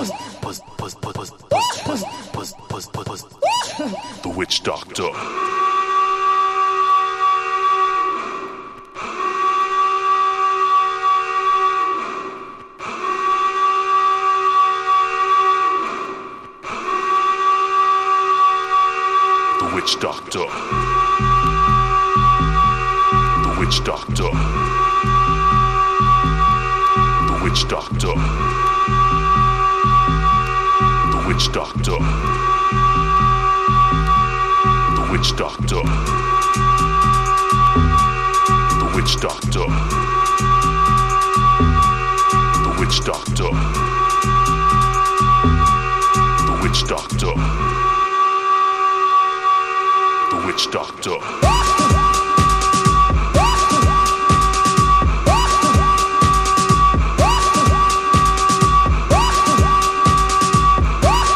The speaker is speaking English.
The Witch Doctor. The Witch Doctor. The Witch Doctor. The Witch Doctor. The Witch Doctor. The Witch Doctor. The Witch Doctor. The Witch Doctor. The Witch Doctor. The Witch Doctor.